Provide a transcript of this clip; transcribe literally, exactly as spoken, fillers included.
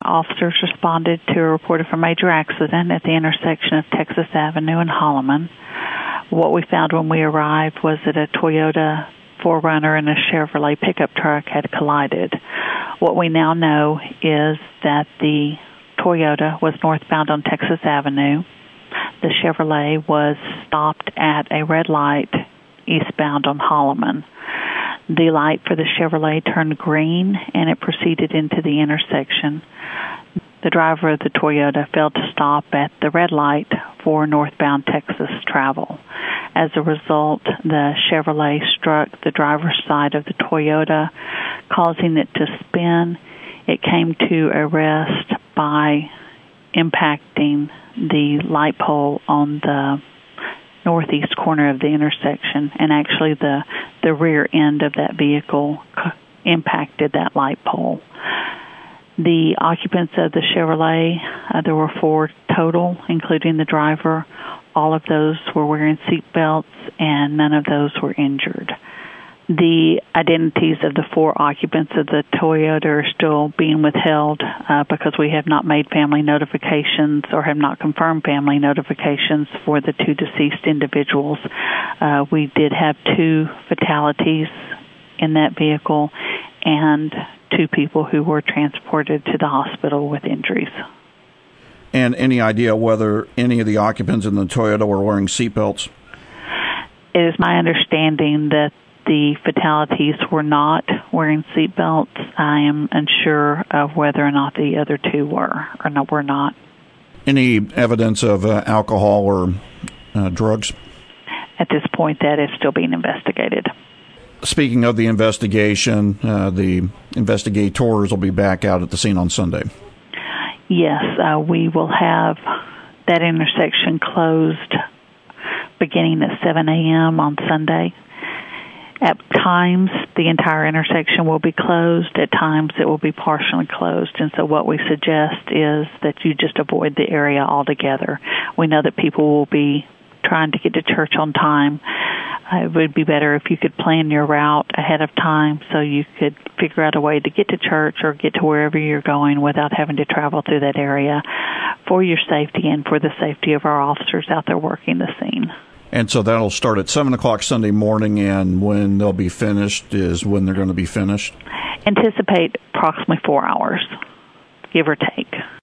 officers responded to a report of a major accident at the intersection of Texas Avenue and Holloman. What we found when we arrived was that a Toyota four runner and a Chevrolet pickup truck had collided. What we now know is that the Toyota was northbound on Texas Avenue. The Chevrolet was stopped at a red light eastbound on Holloman. The light for the Chevrolet turned green and it proceeded into the intersection. The driver of the Toyota failed to stop at the red light for northbound Texas travel. As a result, the Chevrolet struck the driver's side of the Toyota, causing it to spin. It came to a rest by impacting the light pole on the northeast corner of the intersection, and actually the, the rear end of that vehicle impacted that light pole. The occupants of the Chevrolet, uh, there were four total, including the driver. All of those were wearing seat belts, and none of those were injured. The identities of the four occupants of the Toyota are still being withheld uh, because we have not made family notifications or have not confirmed family notifications for the two deceased individuals. Uh, we did have two fatalities in that vehicle and two people who were transported to the hospital with injuries. And any idea whether any of the occupants in the Toyota were wearing seatbelts? It is my understanding that the fatalities were not wearing seatbelts. I am unsure of whether or not the other two were or not, were not. Any evidence of uh, alcohol or uh, drugs? At this point, that is still being investigated. Speaking of the investigation, uh, the investigators will be back out at the scene on Sunday. Yes, uh, we will have that intersection closed beginning at seven a.m. on Sunday. At times, the entire intersection will be closed. At times, it will be partially closed. And so what we suggest is that you just avoid the area altogether. We know that people will be trying to get to church on time. Uh, it would be better if you could plan your route ahead of time so you could figure out a way to get to church or get to wherever you're going without having to travel through that area for your safety and for the safety of our officers out there working the scene. And so that'll start at seven o'clock Sunday morning, and when they'll be finished is when they're going to be finished? Anticipate approximately four hours, give or take.